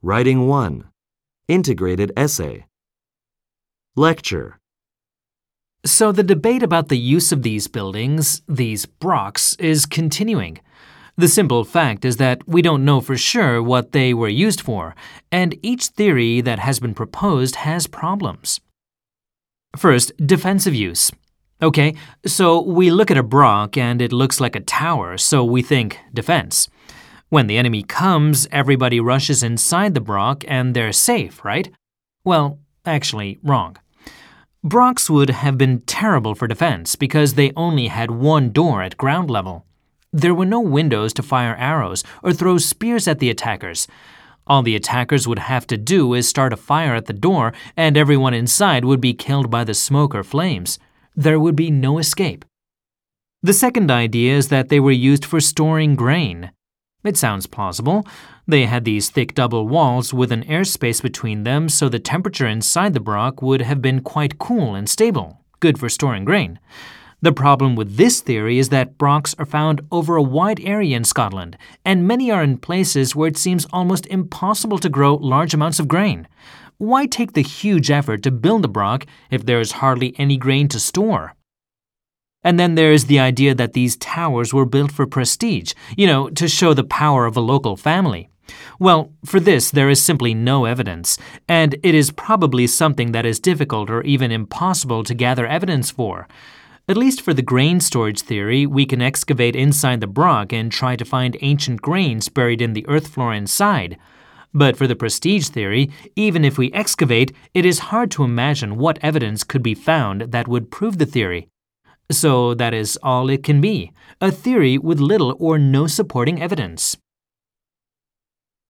Writing 1. Integrated essay. Lecture. So the debate about the use of these buildings, these brocks, is continuing. The simple fact is that we don't know for sure what they were used for, and each theory that has been proposed has problems. First, defensive use. Okay, so we look at a brock and it looks like a tower, so we think defense. When the enemy comes, everybody rushes inside the brock and they're safe, right? Well, actually, wrong. Brocks would have been terrible for defense because they only had one door at ground level. There were no windows to fire arrows or throw spears at the attackers. All the attackers would have to do is start a fire at the door, and everyone inside would be killed by the smoke or flames. There would be no escape. The second idea is that they were used for storing grain. It sounds plausible. They had these thick double walls with an airspace between them, so the temperature inside the brock would have been quite cool and stable, good for storing grain. The problem with this theory is that brocks are found over a wide area in Scotland, and many are in places where it seems almost impossible to grow large amounts of grain. Why take the huge effort to build a brock if there is hardly any grain to store? And then there is the idea that these towers were built for prestige, to show the power of a local family. Well, for this there is simply no evidence, and it is probably something that is difficult or even impossible to gather evidence for. At least for the grain storage theory, we can excavate inside the brock and try to find ancient grains buried in the earth floor inside. But for the prestige theory, even if we excavate, it is hard to imagine what evidence could be found that would prove the theory. So that is all it can be, a theory with little or no supporting evidence.